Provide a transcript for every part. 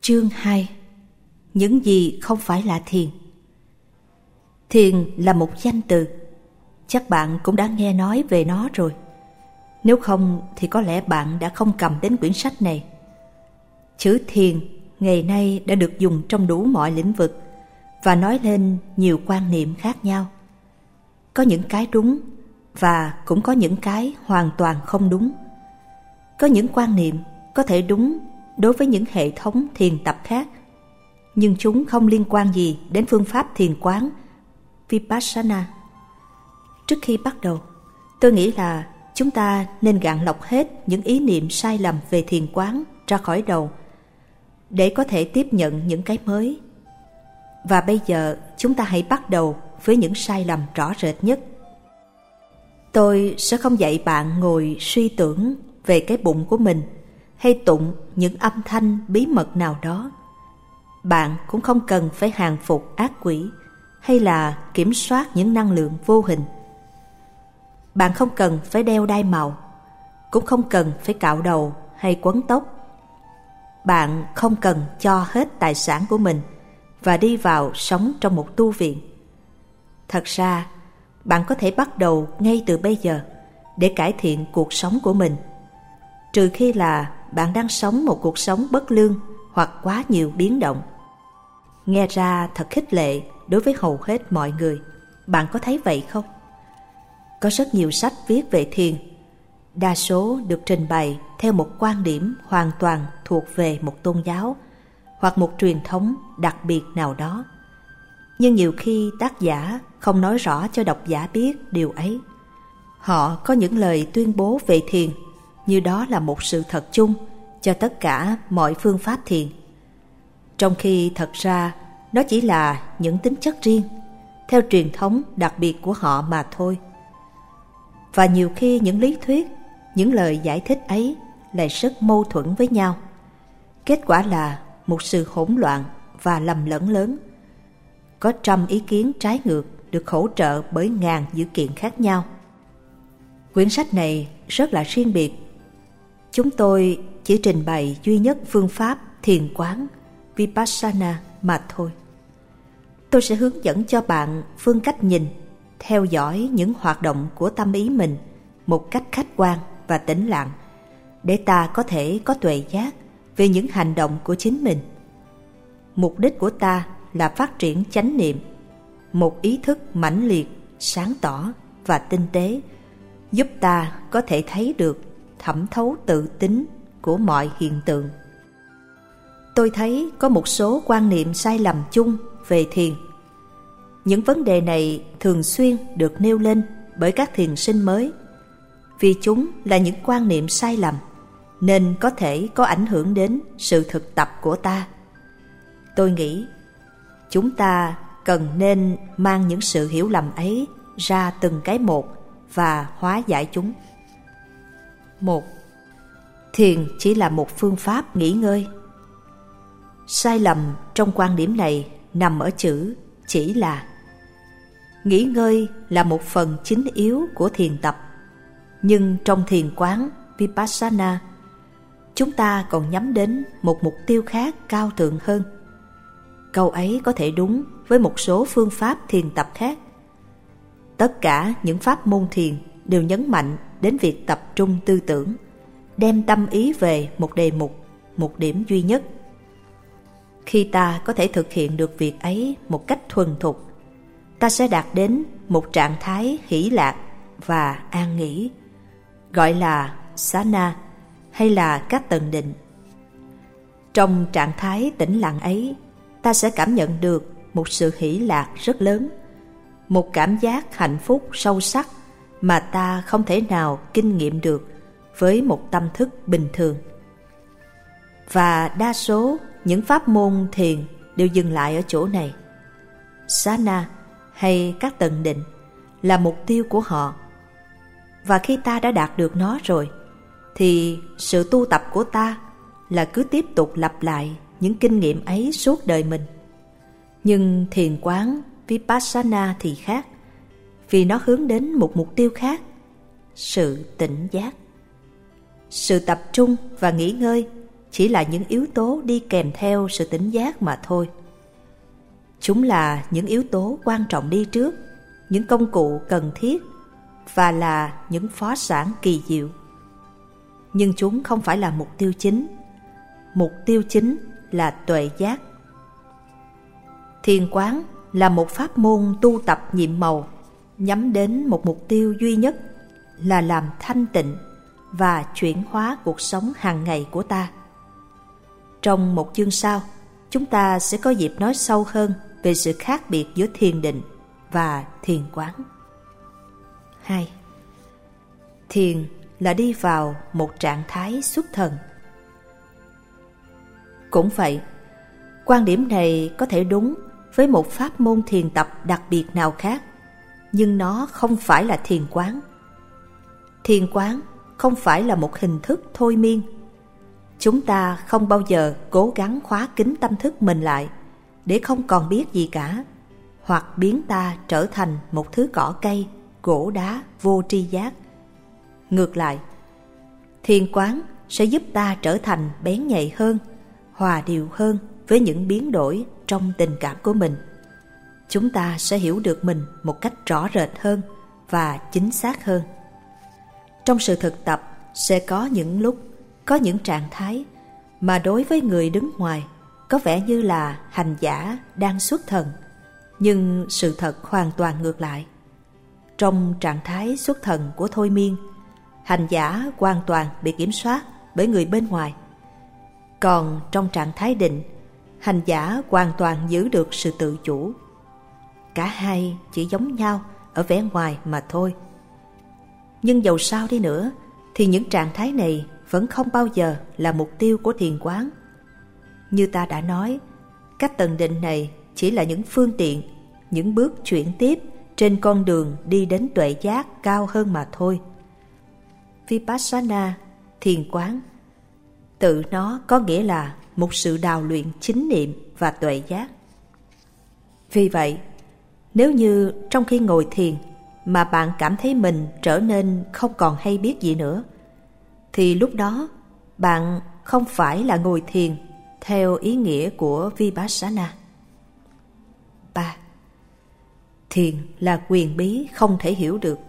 Chương 2. Những gì không phải là thiền. Thiền là một danh từ. Chắc bạn cũng đã nghe nói về nó rồi. Nếu không thì có lẽ bạn đã không cầm đến quyển sách này. Chữ thiền ngày nay đã được dùng trong đủ mọi lĩnh vực và nói lên nhiều quan niệm khác nhau. Có những cái đúng và cũng có những cái hoàn toàn không đúng. Có những quan niệm có thể đúng đối với những hệ thống thiền tập khác, nhưng chúng không liên quan gì đến phương pháp thiền quán Vipassana. Trước khi bắt đầu, tôi nghĩ là chúng ta nên gạn lọc hết những ý niệm sai lầm về thiền quán ra khỏi đầu để có thể tiếp nhận những cái mới. Và bây giờ chúng ta hãy bắt đầu với những sai lầm rõ rệt nhất. Tôi sẽ không dạy bạn ngồi suy tưởng về cái bụng của mình hay tụng những âm thanh bí mật nào đó. Bạn cũng không cần phải hàng phục ác quỷ hay là kiểm soát những năng lượng vô hình. Bạn không cần phải đeo đai màu, cũng không cần phải cạo đầu hay quấn tóc. Bạn không cần cho hết tài sản của mình và đi vào sống trong một tu viện. Thật ra, bạn có thể bắt đầu ngay từ bây giờ để cải thiện cuộc sống của mình, trừ khi là bạn đang sống một cuộc sống bất lương hoặc quá nhiều biến động. Nghe ra thật khích lệ đối với hầu hết mọi người. Bạn có thấy vậy không? Có rất nhiều sách viết về thiền. Đa số được trình bày theo một quan điểm hoàn toàn thuộc về một tôn giáo hoặc một truyền thống đặc biệt nào đó. Nhưng nhiều khi tác giả không nói rõ cho độc giả biết điều ấy. Họ có những lời tuyên bố về thiền như đó là một sự thật chung cho tất cả mọi phương pháp thiền, trong khi thật ra nó chỉ là những tính chất riêng theo truyền thống đặc biệt của họ mà thôi. Và nhiều khi những lý thuyết, những lời giải thích ấy lại rất mâu thuẫn với nhau. Kết quả là một sự hỗn loạn và lầm lẫn lớn. Có trăm ý kiến trái ngược được hỗ trợ bởi ngàn dữ kiện khác nhau. Quyển sách này rất là riêng biệt. Chúng tôi chỉ trình bày duy nhất phương pháp thiền quán Vipassana mà thôi. Tôi sẽ hướng dẫn cho bạn phương cách nhìn, theo dõi những hoạt động của tâm ý mình một cách khách quan và tĩnh lặng, để ta có thể có tuệ giác về những hành động của chính mình. Mục đích của ta là phát triển chánh niệm, một ý thức mãnh liệt, sáng tỏ và tinh tế, giúp ta có thể thấy được thẩm thấu tự tính của mọi hiện tượng. Tôi thấy có một số quan niệm sai lầm chung về thiền. Những vấn đề này thường xuyên được nêu lên bởi các thiền sinh mới. Vì chúng là những quan niệm sai lầm, nên có thể có ảnh hưởng đến sự thực tập của ta. Tôi nghĩ chúng ta cần nên mang những sự hiểu lầm ấy ra từng cái một và hóa giải chúng. 1. Thiền chỉ là một phương pháp nghỉ ngơi. Sai lầm trong quan điểm này nằm ở chữ chỉ là. Nghỉ ngơi là một phần chính yếu của thiền tập, nhưng trong thiền quán Vipassana, chúng ta còn nhắm đến một mục tiêu khác cao thượng hơn. Câu ấy có thể đúng với một số phương pháp thiền tập khác. Tất cả những pháp môn thiền đều nhấn mạnh đến việc tập trung tư tưởng, đem tâm ý về một đề mục, một điểm duy nhất. Khi ta có thể thực hiện được việc ấy một cách thuần thục, ta sẽ đạt đến một trạng thái hỷ lạc và an nghỉ, gọi là Sana hay là các tầng định. Trong trạng thái tĩnh lặng ấy, ta sẽ cảm nhận được một sự hỷ lạc rất lớn, một cảm giác hạnh phúc sâu sắc mà ta không thể nào kinh nghiệm được với một tâm thức bình thường. Và đa số những pháp môn thiền đều dừng lại ở chỗ này. Sana hay các tầng định là mục tiêu của họ. Và khi ta đã đạt được nó rồi, thì sự tu tập của ta là cứ tiếp tục lặp lại những kinh nghiệm ấy suốt đời mình. Nhưng thiền quán Vipassana thì khác, vì nó hướng đến một mục tiêu khác, sự tỉnh giác. Sự tập trung và nghỉ ngơi chỉ là những yếu tố đi kèm theo sự tỉnh giác mà thôi. Chúng là những yếu tố quan trọng đi trước, những công cụ cần thiết và là những phó sản kỳ diệu. Nhưng chúng không phải là mục tiêu chính. Mục tiêu chính là tuệ giác. Thiền quán là một pháp môn tu tập nhiệm màu nhắm đến một mục tiêu duy nhất là làm thanh tịnh và chuyển hóa cuộc sống hàng ngày của ta. Trong một chương sau, chúng ta sẽ có dịp nói sâu hơn về sự khác biệt giữa thiền định và thiền quán. 2. Thiền là đi vào một trạng thái xuất thần. Cũng vậy, quan điểm này có thể đúng với một pháp môn thiền tập đặc biệt nào khác, nhưng nó không phải là thiền quán. Thiền quán không phải là một hình thức thôi miên. Chúng ta không bao giờ cố gắng khóa kín tâm thức mình lại để không còn biết gì cả, hoặc biến ta trở thành một thứ cỏ cây, gỗ đá vô tri giác. Ngược lại, thiền quán sẽ giúp ta trở thành bén nhạy hơn, hòa điệu hơn với những biến đổi trong tình cảm của mình. Chúng ta sẽ hiểu được mình một cách rõ rệt hơn và chính xác hơn. Trong sự thực tập sẽ có những lúc, có những trạng thái mà đối với người đứng ngoài có vẻ như là hành giả đang xuất thần, nhưng sự thật hoàn toàn ngược lại. Trong trạng thái xuất thần của thôi miên, hành giả hoàn toàn bị kiểm soát bởi người bên ngoài. Còn trong trạng thái định, hành giả hoàn toàn giữ được sự tự chủ. Cả hai chỉ giống nhau ở vẻ ngoài mà thôi. Nhưng dầu sao đi nữa thì những trạng thái này vẫn không bao giờ là mục tiêu của thiền quán. Như ta đã nói, các tầng định này chỉ là những phương tiện, những bước chuyển tiếp trên con đường đi đến tuệ giác cao hơn mà thôi. Vipassana, thiền quán, tự nó có nghĩa là một sự đào luyện chính niệm và tuệ giác. Vì vậy, nếu như trong khi ngồi thiền mà bạn cảm thấy mình trở nên không còn hay biết gì nữa, thì lúc đó bạn không phải là ngồi thiền theo ý nghĩa của Vipassana. 3. Thiền là quyền bí không thể hiểu được.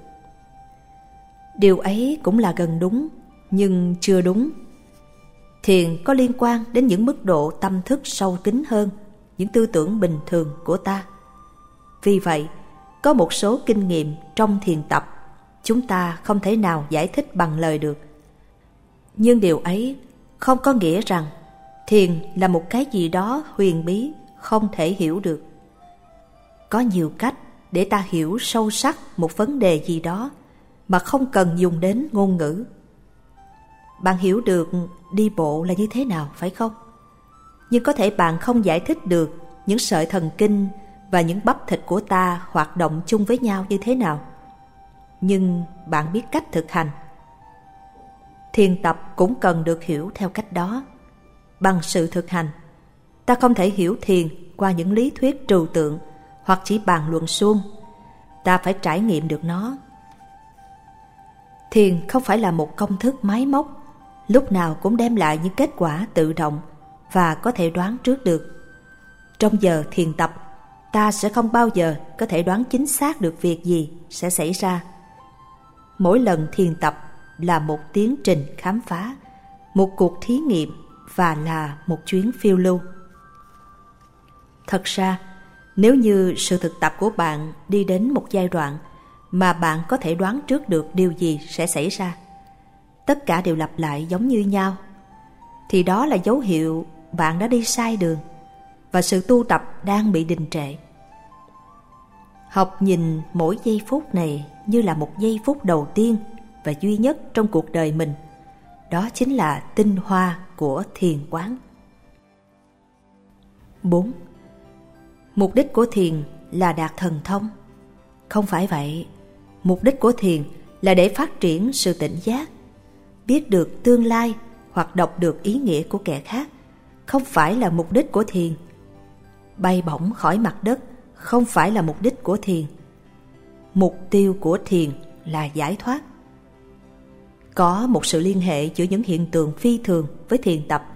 Điều ấy cũng là gần đúng, nhưng chưa đúng. Thiền có liên quan đến những mức độ tâm thức sâu kín hơn những tư tưởng bình thường của ta. Vì vậy, có một số kinh nghiệm trong thiền tập chúng ta không thể nào giải thích bằng lời được. Nhưng điều ấy không có nghĩa rằng thiền là một cái gì đó huyền bí không thể hiểu được. Có nhiều cách để ta hiểu sâu sắc một vấn đề gì đó mà không cần dùng đến ngôn ngữ. Bạn hiểu được đi bộ là như thế nào, phải không? Nhưng có thể bạn không giải thích được những sợi thần kinh và những bắp thịt của ta hoạt động chung với nhau như thế nào. Nhưng bạn biết cách thực hành. Thiền tập cũng cần được hiểu theo cách đó. Bằng sự thực hành, ta không thể hiểu thiền qua những lý thuyết trừu tượng hoặc chỉ bàn luận suông. Ta phải trải nghiệm được nó. Thiền không phải là một công thức máy móc, lúc nào cũng đem lại những kết quả tự động và có thể đoán trước được. Trong giờ thiền tập, ta sẽ không bao giờ có thể đoán chính xác được việc gì sẽ xảy ra. Mỗi lần thiền tập là một tiến trình khám phá, một cuộc thí nghiệm và là một chuyến phiêu lưu. Thật ra, nếu như sự thực tập của bạn đi đến một giai đoạn mà bạn có thể đoán trước được điều gì sẽ xảy ra, tất cả đều lặp lại giống như nhau, thì đó là dấu hiệu bạn đã đi sai đường và sự tu tập đang bị đình trệ. Học nhìn mỗi giây phút này như là một giây phút đầu tiên và duy nhất trong cuộc đời mình. Đó chính là tinh hoa của thiền quán. 4. Mục đích của thiền là đạt thần thông. Không phải vậy. Mục đích của thiền là để phát triển sự tỉnh giác, biết được tương lai hoặc đọc được ý nghĩa của kẻ khác. Không phải là mục đích của thiền. Bay bổng khỏi mặt đất không phải là mục đích của thiền. Mục tiêu của thiền là giải thoát. Có một sự liên hệ giữa những hiện tượng phi thường với thiền tập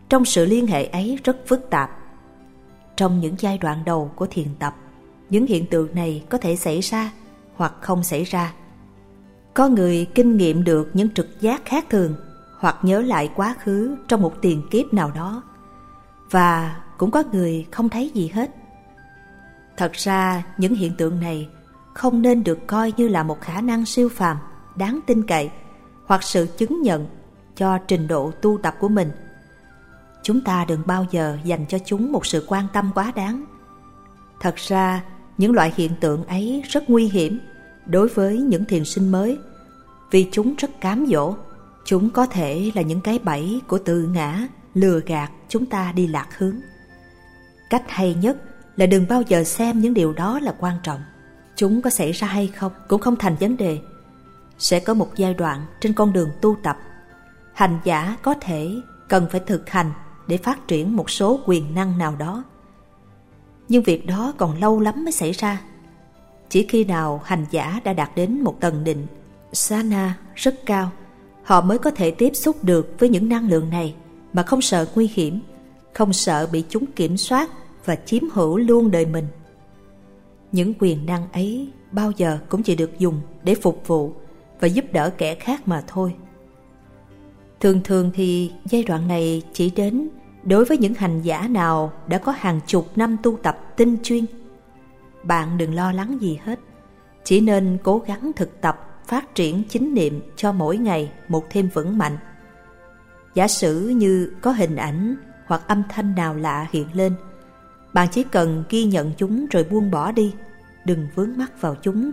trong sự liên hệ ấy rất phức tạp. Trong những giai đoạn đầu của thiền tập, những hiện tượng này có thể xảy ra hoặc không xảy ra. Có người kinh nghiệm được những trực giác khác thường hoặc nhớ lại quá khứ trong một tiền kiếp nào đó, và cũng có người không thấy gì hết. Thật ra những hiện tượng này không nên được coi như là một khả năng siêu phàm đáng tin cậy hoặc sự chứng nhận cho trình độ tu tập của mình. Chúng ta đừng bao giờ dành cho chúng một sự quan tâm quá đáng. Thật ra những loại hiện tượng ấy rất nguy hiểm đối với những thiền sinh mới, vì chúng rất cám dỗ. Chúng có thể là những cái bẫy của tự ngã lừa gạt chúng ta đi lạc hướng. Cách hay nhất là đừng bao giờ xem những điều đó là quan trọng. Chúng có xảy ra hay không cũng không thành vấn đề. Sẽ có một giai đoạn trên con đường tu tập, hành giả có thể cần phải thực hành để phát triển một số quyền năng nào đó. Nhưng việc đó còn lâu lắm mới xảy ra. Chỉ khi nào hành giả đã đạt đến một tầng định Sana rất cao, họ mới có thể tiếp xúc được với những năng lượng này mà không sợ nguy hiểm, không sợ bị chúng kiểm soát và chiếm hữu luôn đời mình. Những quyền năng ấy bao giờ cũng chỉ được dùng để phục vụ và giúp đỡ kẻ khác mà thôi. Thường thường thì giai đoạn này chỉ đến đối với những hành giả nào đã có hàng chục năm tu tập tinh chuyên. Bạn đừng lo lắng gì hết, chỉ nên cố gắng thực tập phát triển chánh niệm cho mỗi ngày một thêm vững mạnh. Giả sử như có hình ảnh hoặc âm thanh nào lạ hiện lên, bạn chỉ cần ghi nhận chúng rồi buông bỏ đi, đừng vướng mắc vào chúng.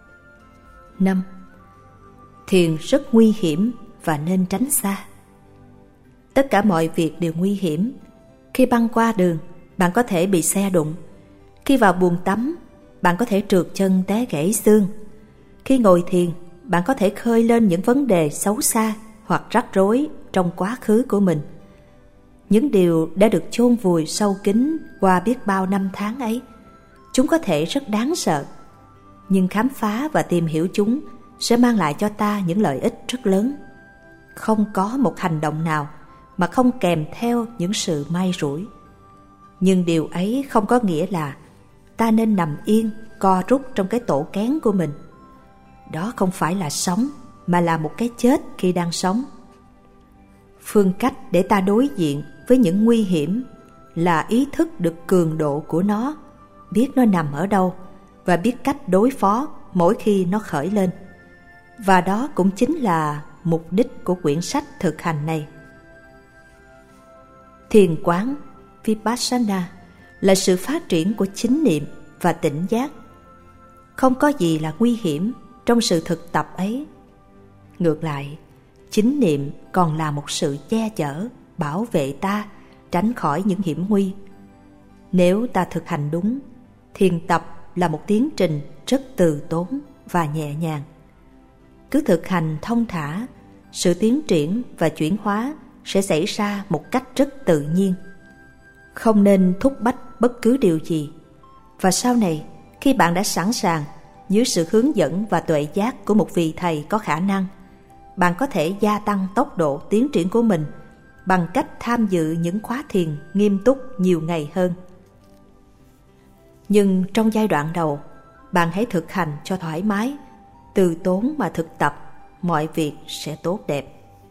5. Thiền rất nguy hiểm và nên tránh xa. Tất cả mọi việc đều nguy hiểm. Khi băng qua đường, bạn có thể bị xe đụng. Khi vào buồng tắm, bạn có thể trượt chân té gãy xương. Khi ngồi thiền, bạn có thể khơi lên những vấn đề xấu xa hoặc rắc rối trong quá khứ của mình. Những điều đã được chôn vùi sâu kín qua biết bao năm tháng ấy, chúng có thể rất đáng sợ, nhưng khám phá và tìm hiểu chúng sẽ mang lại cho ta những lợi ích rất lớn. Không có một hành động nào mà không kèm theo những sự may rủi. Nhưng điều ấy không có nghĩa là ta nên nằm yên, co rút trong cái tổ kén của mình. Đó không phải là sống, mà là một cái chết khi đang sống. Phương cách để ta đối diện với những nguy hiểm là ý thức được cường độ của nó, biết nó nằm ở đâu và biết cách đối phó mỗi khi nó khởi lên. Và đó cũng chính là mục đích của quyển sách thực hành này. Thiền quán Vipassana là sự phát triển của chánh niệm và tỉnh giác. Không có gì là nguy hiểm trong sự thực tập ấy. Ngược lại, chánh niệm còn là một sự che chở, bảo vệ ta tránh khỏi những hiểm nguy. Nếu ta thực hành đúng, thiền tập là một tiến trình rất từ tốn và nhẹ nhàng. Cứ thực hành thông thả, sự tiến triển và chuyển hóa sẽ xảy ra một cách rất tự nhiên. Không nên thúc bách bất cứ điều gì. Và sau này, khi bạn đã sẵn sàng, dưới sự hướng dẫn và tuệ giác của một vị thầy có khả năng, bạn có thể gia tăng tốc độ tiến triển của mình bằng cách tham dự những khóa thiền nghiêm túc nhiều ngày hơn. Nhưng trong giai đoạn đầu, bạn hãy thực hành cho thoải mái, từ tốn mà thực tập, mọi việc sẽ tốt đẹp.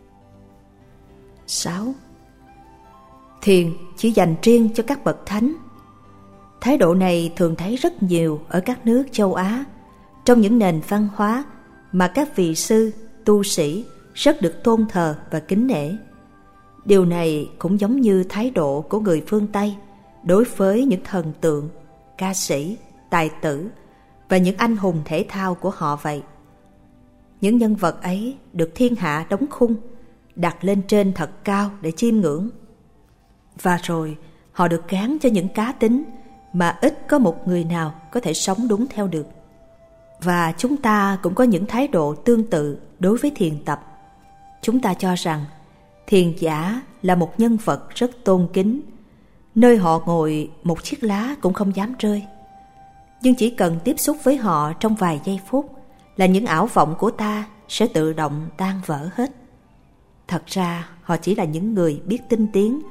6. Thiền chỉ dành riêng cho các bậc thánh. Thái độ này thường thấy rất nhiều ở các nước châu Á, trong những nền văn hóa mà các vị sư, tu sĩ rất được tôn thờ và kính nể. Điều này cũng giống như thái độ của người phương Tây đối với những thần tượng, ca sĩ, tài tử và những anh hùng thể thao của họ vậy. Những nhân vật ấy được thiên hạ đóng khung, đặt lên trên thật cao để chiêm ngưỡng. Và rồi họ được gán cho những cá tính mà ít có một người nào có thể sống đúng theo được. Và chúng ta cũng có những thái độ tương tự đối với thiền tập. Chúng ta cho rằng thiền giả là một nhân vật rất tôn kính, nơi họ ngồi một chiếc lá cũng không dám rơi. Nhưng chỉ cần tiếp xúc với họ trong vài giây phút là những ảo vọng của ta sẽ tự động tan vỡ hết. Thật ra họ chỉ là những người biết tinh tiến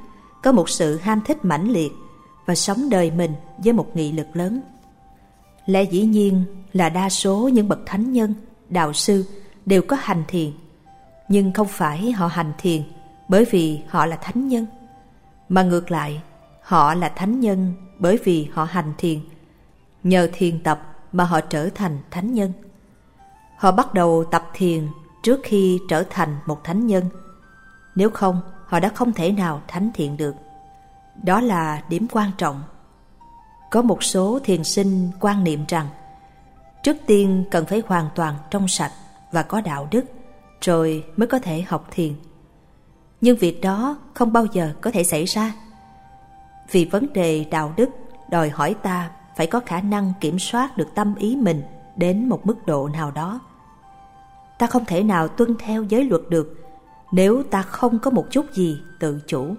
có một sự ham thích mãnh liệt và sống đời mình với một nghị lực lớn. Lẽ dĩ nhiên là đa số những bậc thánh nhân, đạo sư đều có hành thiền, nhưng không phải họ hành thiền bởi vì họ là thánh nhân, mà ngược lại, họ là thánh nhân bởi vì họ hành thiền. Nhờ thiền tập mà họ trở thành thánh nhân. Họ bắt đầu tập thiền trước khi trở thành một thánh nhân. Nếu không, họ đã không thể nào thánh thiện được. Đó là điểm quan trọng. Có một số thiền sinh quan niệm rằng trước tiên cần phải hoàn toàn trong sạch và có đạo đức, rồi mới có thể học thiền. Nhưng việc đó không bao giờ có thể xảy ra. Vì vấn đề đạo đức đòi hỏi ta phải có khả năng kiểm soát được tâm ý mình đến một mức độ nào đó. Ta không thể nào tuân theo giới luật được nếu ta không có một chút gì tự chủ.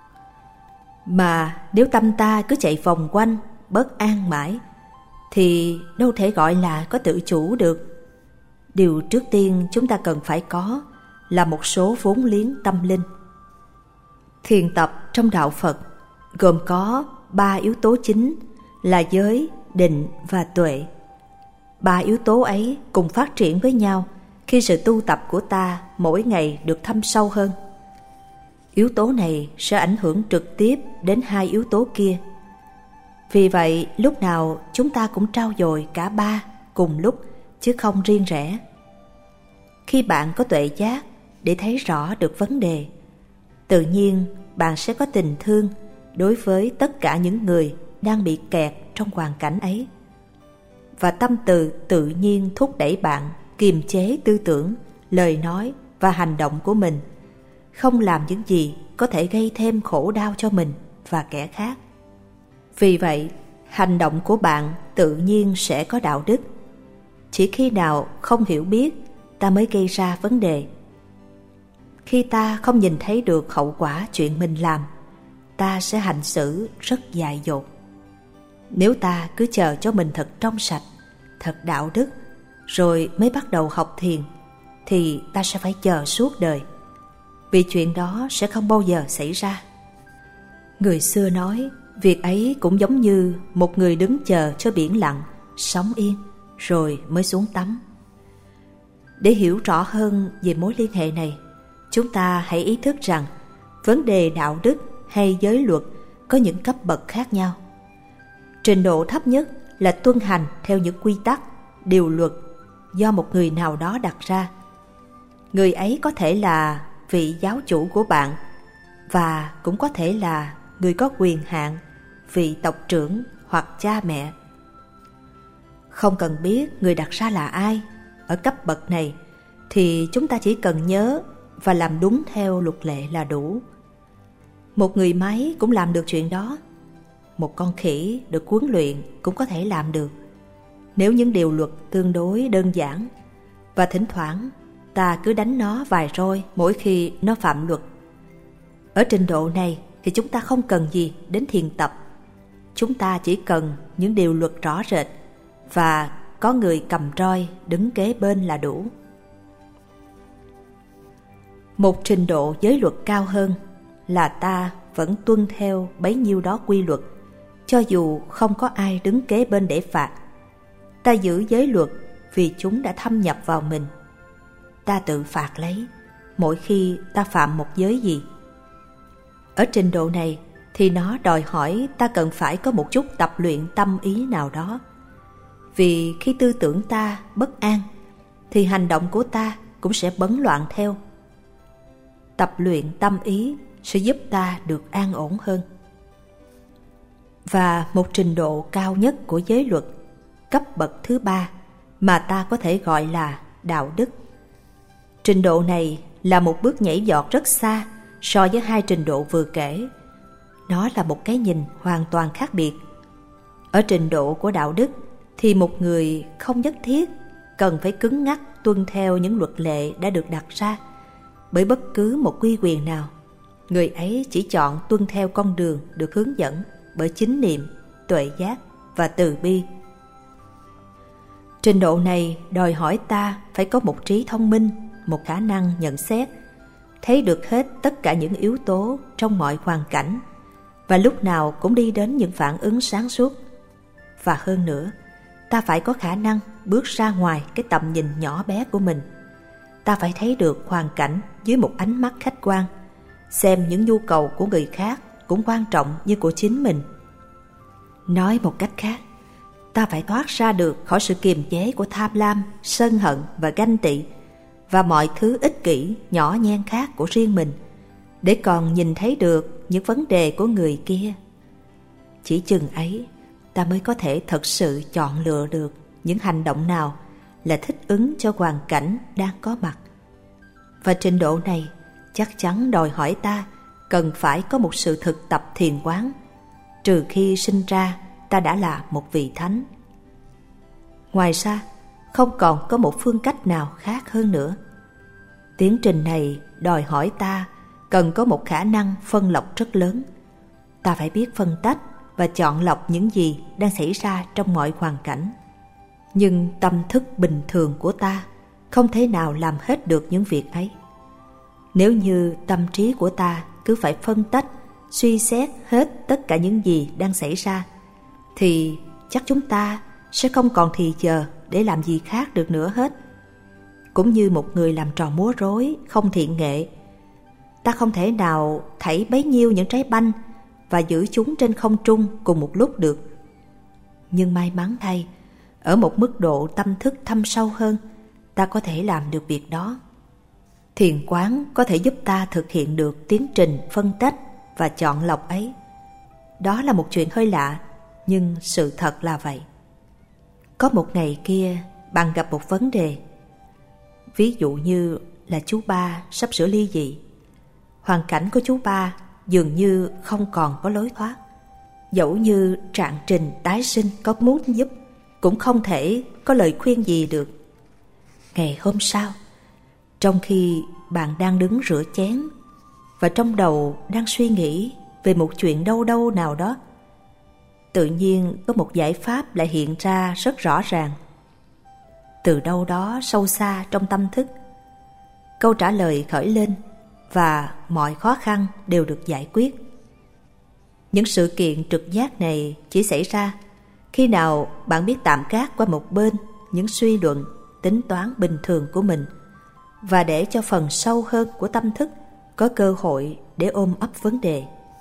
Mà nếu tâm ta cứ chạy vòng quanh, bất an mãi, thì đâu thể gọi là có tự chủ được. Điều trước tiên chúng ta cần phải có là một số vốn liếng tâm linh. Thiền tập trong đạo Phật gồm có 3 yếu tố chính là giới, định và tuệ. 3 yếu tố ấy cùng phát triển với nhau khi sự tu tập của ta mỗi ngày được thâm sâu hơn. Yếu tố này sẽ ảnh hưởng trực tiếp đến 2 yếu tố kia. Vì vậy, lúc nào chúng ta cũng trau dồi cả 3 cùng lúc, chứ không riêng rẽ. Khi bạn có tuệ giác để thấy rõ được vấn đề, tự nhiên bạn sẽ có tình thương đối với tất cả những người đang bị kẹt trong hoàn cảnh ấy. Và tâm từ tự nhiên thúc đẩy bạn kiềm chế tư tưởng, lời nói và hành động của mình, không làm những gì có thể gây thêm khổ đau cho mình và kẻ khác. Vì vậy, hành động của bạn tự nhiên sẽ có đạo đức. Chỉ khi nào không hiểu biết, ta mới gây ra vấn đề. Khi ta không nhìn thấy được hậu quả chuyện mình làm, ta sẽ hành xử rất dại dột. Nếu ta cứ chờ cho mình thật trong sạch, thật đạo đức, rồi mới bắt đầu học thiền, thì ta sẽ phải chờ suốt đời, vì chuyện đó sẽ không bao giờ xảy ra. Người xưa nói, việc ấy cũng giống như một người đứng chờ cho biển lặng, sóng yên, rồi mới xuống tắm. Để hiểu rõ hơn về mối liên hệ này, chúng ta hãy ý thức rằng vấn đề đạo đức hay giới luật có những cấp bậc khác nhau. Trình độ thấp nhất là tuân hành theo những quy tắc, điều luật do một người nào đó đặt ra. Người ấy có thể là vị giáo chủ của bạn, và cũng có thể là người có quyền hạn, vị tộc trưởng hoặc cha mẹ. Không cần biết người đặt ra là ai ở cấp bậc này, thì chúng ta chỉ cần nhớ và làm đúng theo luật lệ là đủ. Một người máy cũng làm được chuyện đó. Một con khỉ được huấn luyện cũng có thể làm được, nếu những điều luật tương đối đơn giản, và thỉnh thoảng ta cứ đánh nó vài roi mỗi khi nó phạm luật. Ở trình độ này thì chúng ta không cần gì đến thiền tập. Chúng ta chỉ cần những điều luật rõ rệt và có người cầm roi đứng kế bên là đủ. Một trình độ giới luật cao hơn là ta vẫn tuân theo bấy nhiêu đó quy luật, cho dù không có ai đứng kế bên để phạt. Ta giữ giới luật vì chúng đã thâm nhập vào mình. Ta tự phạt lấy mỗi khi ta phạm một giới gì. Ở trình độ này thì nó đòi hỏi ta cần phải có một chút tập luyện tâm ý nào đó. Vì khi tư tưởng ta bất an, thì hành động của ta cũng sẽ bấn loạn theo. Tập luyện tâm ý sẽ giúp ta được an ổn hơn. Và một trình độ cao nhất của giới luật, cấp bậc thứ 3, mà ta có thể gọi là đạo đức. Trình độ này là một bước nhảy vọt rất xa so với 2 trình độ vừa kể. Nó là một cái nhìn hoàn toàn khác biệt. Ở trình độ của đạo đức thì một người không nhất thiết cần phải cứng nhắc tuân theo những luật lệ đã được đặt ra bởi bất cứ một quy quyền nào. Người ấy chỉ chọn tuân theo con đường được hướng dẫn bởi chánh niệm, tuệ giác và từ bi. Trình độ này đòi hỏi ta phải có một trí thông minh, một khả năng nhận xét, thấy được hết tất cả những yếu tố trong mọi hoàn cảnh và lúc nào cũng đi đến những phản ứng sáng suốt. Và hơn nữa, ta phải có khả năng bước ra ngoài cái tầm nhìn nhỏ bé của mình. Ta phải thấy được hoàn cảnh dưới một ánh mắt khách quan, xem những nhu cầu của người khác cũng quan trọng như của chính mình. Nói một cách khác, ta phải thoát ra được khỏi sự kiềm chế của tham lam, sân hận và ganh tị và mọi thứ ích kỷ, nhỏ nhen khác của riêng mình, để còn nhìn thấy được những vấn đề của người kia. Chỉ chừng ấy, ta mới có thể thật sự chọn lựa được những hành động nào là thích ứng cho hoàn cảnh đang có mặt. Và trình độ này chắc chắn đòi hỏi ta cần phải có một sự thực tập thiền quán, trừ khi sinh ra ta đã là một vị thánh. Ngoài ra, không còn có một phương cách nào khác hơn nữa. Tiến trình này đòi hỏi ta cần có một khả năng phân lọc rất lớn. Ta phải biết phân tách và chọn lọc những gì đang xảy ra trong mọi hoàn cảnh. Nhưng tâm thức bình thường của ta không thể nào làm hết được những việc ấy. Nếu như tâm trí của ta cứ phải phân tách, suy xét hết tất cả những gì đang xảy ra, thì chắc chúng ta sẽ không còn thì giờ để làm gì khác được nữa hết. Cũng như một người làm trò múa rối không thiện nghệ, ta không thể nào thảy bấy nhiêu những trái banh và giữ chúng trên không trung cùng một lúc được. Nhưng may mắn thay, ở một mức độ tâm thức thâm sâu hơn, ta có thể làm được việc đó. Thiền quán có thể giúp ta thực hiện được tiến trình phân tách và chọn lọc ấy. Đó là một chuyện hơi lạ, nhưng sự thật là vậy. Có một ngày kia, bạn gặp một vấn đề. Ví dụ như là chú ba sắp sửa ly dị. Hoàn cảnh của chú ba dường như không còn có lối thoát. Dẫu như trạng trình tái sinh có muốn giúp, cũng không thể có lời khuyên gì được. Ngày hôm sau, trong khi bạn đang đứng rửa chén và trong đầu đang suy nghĩ về một chuyện đâu đâu nào đó, tự nhiên có một giải pháp lại hiện ra rất rõ ràng. Từ đâu đó sâu xa trong tâm thức, câu trả lời khởi lên và mọi khó khăn đều được giải quyết. Những sự kiện trực giác này chỉ xảy ra khi nào bạn biết tạm gác qua một bên những suy luận, tính toán bình thường của mình, và để cho phần sâu hơn của tâm thức có cơ hội để ôm ấp vấn đề.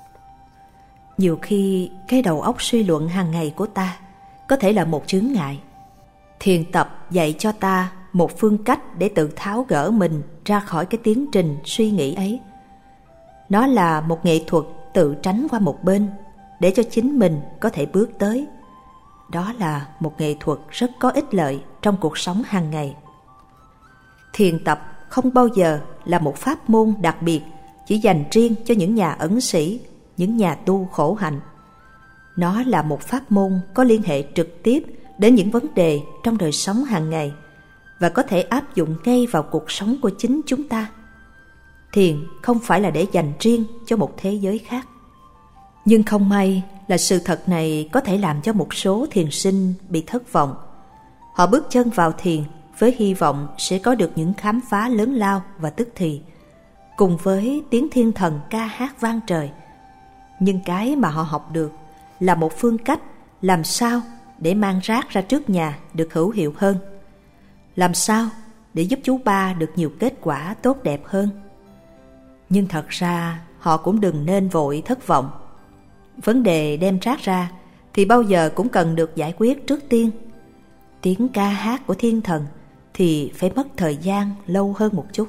Nhiều khi cái đầu óc suy luận hàng ngày của ta có thể là một chướng ngại. Thiền tập dạy cho ta một phương cách để tự tháo gỡ mình ra khỏi cái tiến trình suy nghĩ ấy. Nó là một nghệ thuật tự tránh qua một bên để cho chính mình có thể bước tới. Đó là một nghệ thuật rất có ích lợi trong cuộc sống hàng ngày. Thiền tập không bao giờ là một pháp môn đặc biệt chỉ dành riêng cho những nhà ẩn sĩ, những nhà tu khổ hạnh. Nó là một pháp môn có liên hệ trực tiếp đến những vấn đề trong đời sống hàng ngày và có thể áp dụng ngay vào cuộc sống của chính chúng ta. Thiền không phải là để dành riêng cho một thế giới khác. Nhưng không may là sự thật này có thể làm cho một số thiền sinh bị thất vọng. Họ bước chân vào thiền với hy vọng sẽ có được những khám phá lớn lao và tức thì, cùng với tiếng thiên thần ca hát vang trời. Nhưng cái mà họ học được là một phương cách làm sao để mang rác ra trước nhà được hữu hiệu hơn, làm sao để giúp chú ba được nhiều kết quả tốt đẹp hơn. Nhưng thật ra họ cũng đừng nên vội thất vọng. Vấn đề đem rác ra thì bao giờ cũng cần được giải quyết trước tiên. Tiếng ca hát của thiên thần thì phải mất thời gian lâu hơn một chút.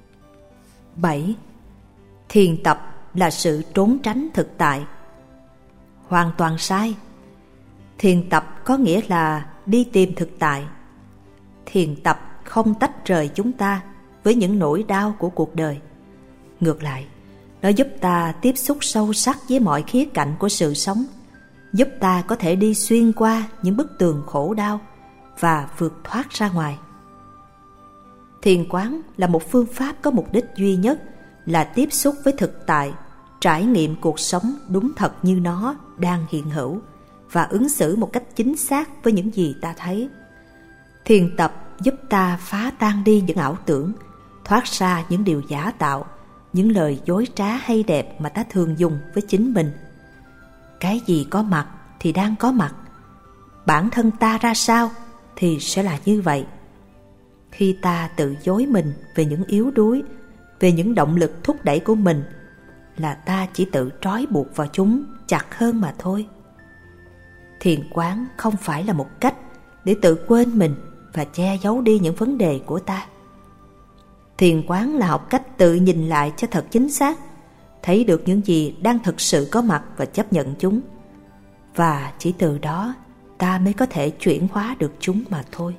7. Thiền tập là sự trốn tránh thực tại. Hoàn toàn sai. Thiền tập có nghĩa là đi tìm thực tại. Thiền tập không tách rời chúng ta với những nỗi đau của cuộc đời. Ngược lại, nó giúp ta tiếp xúc sâu sắc với mọi khía cạnh của sự sống, giúp ta có thể đi xuyên qua những bức tường khổ đau và vượt thoát ra ngoài. Thiền quán là một phương pháp có mục đích duy nhất là tiếp xúc với thực tại, trải nghiệm cuộc sống đúng thật như nó đang hiện hữu và ứng xử một cách chính xác với những gì ta thấy. Thiền tập giúp ta phá tan đi những ảo tưởng, thoát ra những điều giả tạo, những lời dối trá hay đẹp mà ta thường dùng với chính mình. cái gì có mặt thì đang có mặt. Bản thân ta ra sao thì sẽ là như vậy. Khi ta tự dối mình về những yếu đuối, về những động lực thúc đẩy của mình, là ta chỉ tự trói buộc vào chúng chặt hơn mà thôi. Thiền quán không phải là một cách để tự quên mình và che giấu đi những vấn đề của ta. Thiền quán là học cách tự nhìn lại cho thật chính xác, thấy được những gì đang thực sự có mặt và chấp nhận chúng. Và chỉ từ đó ta mới có thể chuyển hóa được chúng mà thôi.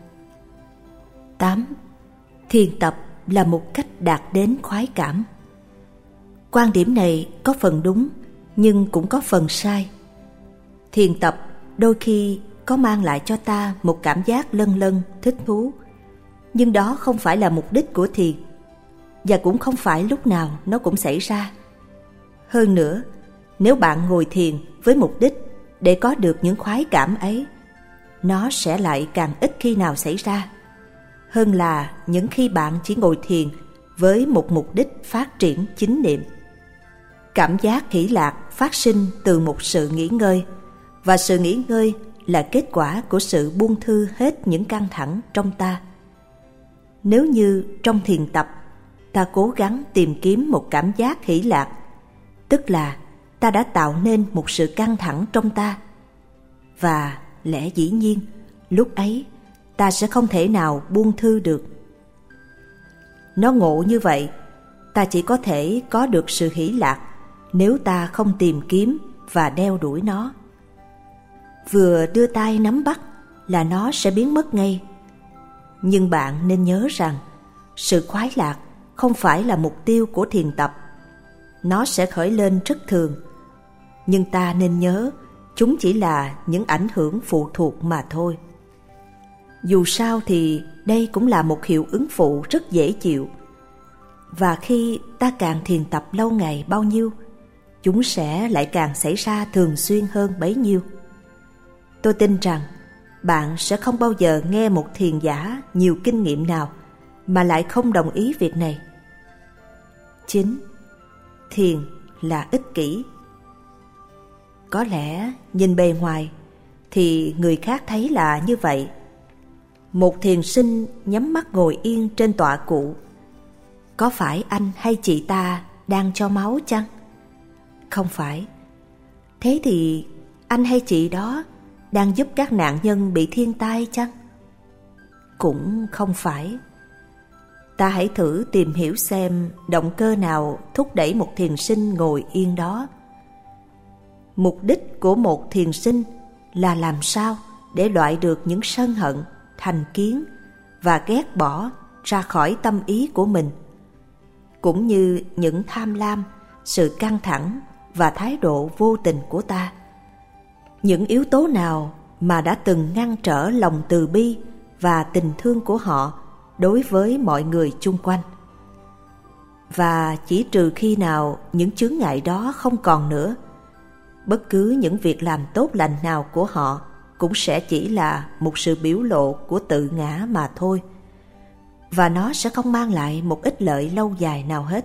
8. Thiền tập là một cách đạt đến khoái cảm. Quan điểm này có phần đúng nhưng cũng có phần sai. Thiền tập đôi khi có mang lại cho ta một cảm giác lân lân, thích thú, nhưng đó không phải là mục đích của thiền, và cũng không phải lúc nào nó cũng xảy ra. Hơn nữa, nếu bạn ngồi thiền với mục đích để có được những khoái cảm ấy, nó sẽ lại càng ít khi nào xảy ra, hơn là những khi bạn chỉ ngồi thiền với một mục đích phát triển chính niệm. Cảm giác hỷ lạc phát sinh từ một sự nghỉ ngơi, và sự nghỉ ngơi là kết quả của sự buông thư hết những căng thẳng trong ta. Nếu như trong thiền tập ta cố gắng tìm kiếm một cảm giác hỷ lạc, tức là ta đã tạo nên một sự căng thẳng trong ta, và lẽ dĩ nhiên lúc ấy ta sẽ không thể nào buông thư được. Nó ngộ như vậy, ta chỉ có thể có được sự hỷ lạc nếu ta không tìm kiếm và đeo đuổi nó. Vừa đưa tay nắm bắt là nó sẽ biến mất ngay. Nhưng bạn nên nhớ rằng sự khoái lạc không phải là mục tiêu của thiền tập. Nó sẽ khởi lên rất thường, nhưng ta nên nhớ chúng chỉ là những ảnh hưởng phụ thuộc mà thôi. Dù sao thì đây cũng là một hiệu ứng phụ rất dễ chịu, và khi ta càng thiền tập lâu ngày bao nhiêu, chúng sẽ lại càng xảy ra thường xuyên hơn bấy nhiêu. Tôi tin rằng bạn sẽ không bao giờ nghe một thiền giả nhiều kinh nghiệm nào mà lại không đồng ý việc này. 9. Thiền là ích kỷ. Có lẽ nhìn bề ngoài thì người khác thấy là như vậy. Một thiền sinh nhắm mắt ngồi yên trên tọa cụ. Có phải anh hay chị ta đang cho máu chăng? Không phải. Thế thì anh hay chị đó đang giúp các nạn nhân bị thiên tai chăng? Cũng không phải. Ta hãy thử tìm hiểu xem động cơ nào thúc đẩy một thiền sinh ngồi yên đó. Mục đích của một thiền sinh là làm sao để loại được những sân hận, thành kiến và ghét bỏ ra khỏi tâm ý của mình, cũng như những tham lam, sự căng thẳng và thái độ vô tình của ta. Những yếu tố nào mà đã từng ngăn trở lòng từ bi và tình thương của họ đối với mọi người chung quanh. Và chỉ trừ khi nào những chướng ngại đó không còn nữa, bất cứ những việc làm tốt lành nào của họ cũng sẽ chỉ là một sự biểu lộ của tự ngã mà thôi, và nó sẽ không mang lại một ích lợi lâu dài nào hết.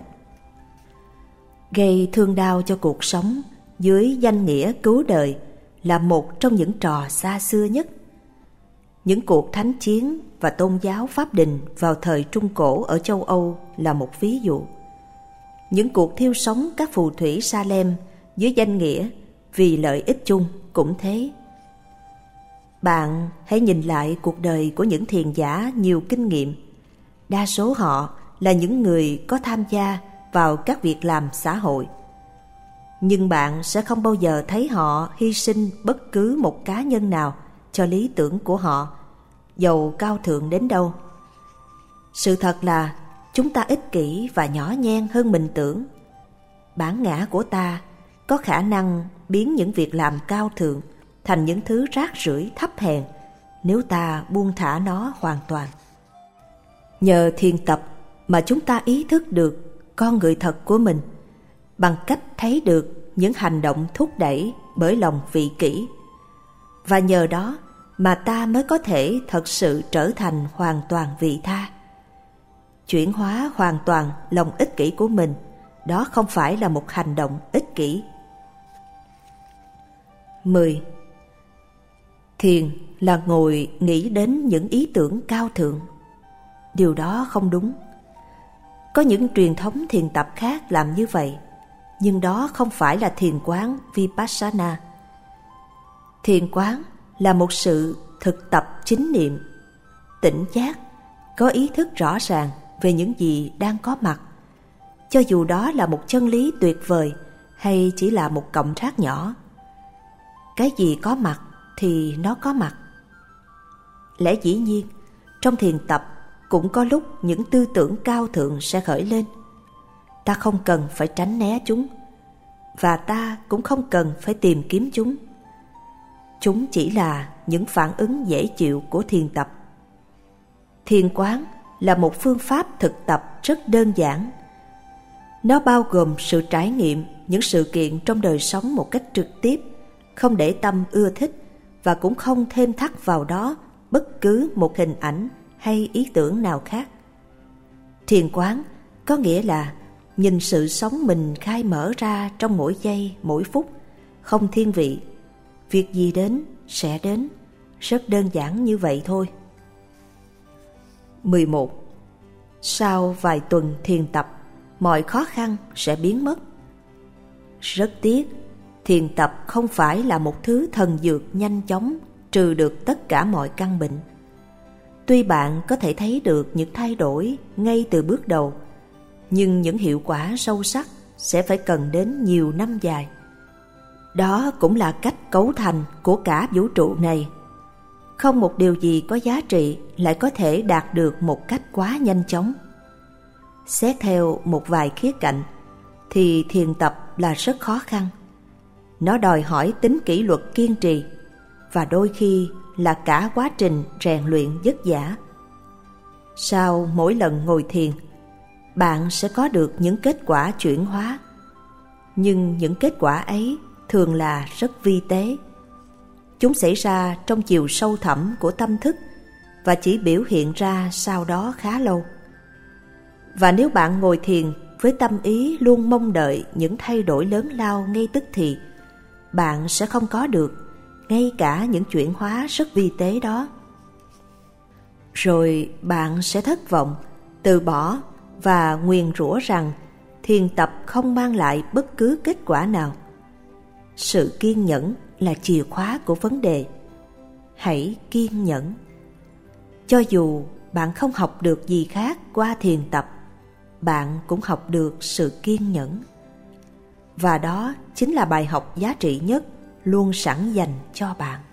Gây thương đau cho cuộc sống dưới danh nghĩa cứu đời là một trong những trò xa xưa nhất. Những cuộc thánh chiến và tôn giáo pháp đình vào thời Trung Cổ ở châu Âu là một ví dụ. Những cuộc thiêu sống các phù thủy Salem dưới danh nghĩa vì lợi ích chung cũng thế. Bạn hãy nhìn lại cuộc đời của những thiền giả nhiều kinh nghiệm. Đa số họ là những người có tham gia vào các việc làm xã hội. Nhưng bạn sẽ không bao giờ thấy họ hy sinh bất cứ một cá nhân nào cho lý tưởng của họ, dầu cao thượng đến đâu. Sự thật là chúng ta ích kỷ và nhỏ nhen hơn mình tưởng. Bản ngã của ta có khả năng biến những việc làm cao thượng thành những thứ rác rưởi thấp hèn nếu ta buông thả nó hoàn toàn. Nhờ thiền tập mà chúng ta ý thức được con người thật của mình, bằng cách thấy được những hành động thúc đẩy bởi lòng vị kỷ. Và nhờ đó mà ta mới có thể thật sự trở thành hoàn toàn vị tha. Chuyển hóa hoàn toàn lòng ích kỷ của mình, đó không phải là một hành động ích kỷ. 10. Thiền là ngồi nghĩ đến những ý tưởng cao thượng. Điều đó không đúng. Có những truyền thống thiền tập khác làm như vậy, nhưng đó không phải là thiền quán Vipassana. Thiền quán là một sự thực tập chính niệm, tỉnh giác, có ý thức rõ ràng về những gì đang có mặt, cho dù đó là một chân lý tuyệt vời hay chỉ là một cọng rác nhỏ. Cái gì có mặt thì nó có mặt. Lẽ dĩ nhiên, trong thiền tập cũng có lúc những tư tưởng cao thượng sẽ khởi lên. Ta không cần phải tránh né chúng, và ta cũng không cần phải tìm kiếm chúng. Chúng chỉ là những phản ứng dễ chịu của thiền tập. Thiền quán là một phương pháp thực tập rất đơn giản. Nó bao gồm sự trải nghiệm những sự kiện trong đời sống một cách trực tiếp, không để tâm ưa thích và cũng không thêm thắt vào đó bất cứ một hình ảnh hay ý tưởng nào khác. Thiền quán có nghĩa là nhìn sự sống mình khai mở ra trong mỗi giây, mỗi phút, không thiên vị. Việc gì đến sẽ đến, rất đơn giản như vậy thôi. 11. Sau vài tuần thiền tập, mọi khó khăn sẽ biến mất. Rất tiếc, thiền tập không phải là một thứ thần dược nhanh chóng trừ được tất cả mọi căn bệnh. Tuy bạn có thể thấy được những thay đổi ngay từ bước đầu, nhưng những hiệu quả sâu sắc sẽ phải cần đến nhiều năm dài. Đó cũng là cách cấu thành của cả vũ trụ này. Không một điều gì có giá trị lại có thể đạt được một cách quá nhanh chóng. Xét theo một vài khía cạnh thì thiền tập là rất khó khăn. Nó đòi hỏi tính kỷ luật kiên trì, và đôi khi là cả quá trình rèn luyện vất vả. Sau mỗi lần ngồi thiền, bạn sẽ có được những kết quả chuyển hóa. Nhưng những kết quả ấy thường là rất vi tế. Chúng xảy ra trong chiều sâu thẳm của tâm thức và chỉ biểu hiện ra sau đó khá lâu. Và nếu bạn ngồi thiền với tâm ý luôn mong đợi những thay đổi lớn lao ngay tức thì, bạn sẽ không có được ngay cả những chuyển hóa rất vi tế đó. Rồi bạn sẽ thất vọng, từ bỏ và nguyền rủa rằng thiền tập không mang lại bất cứ kết quả nào. Sự kiên nhẫn là chìa khóa của vấn đề. Hãy kiên nhẫn. Cho dù bạn không học được gì khác qua thiền tập, bạn cũng học được sự kiên nhẫn. Và đó chính là bài học giá trị nhất luôn sẵn dành cho bạn.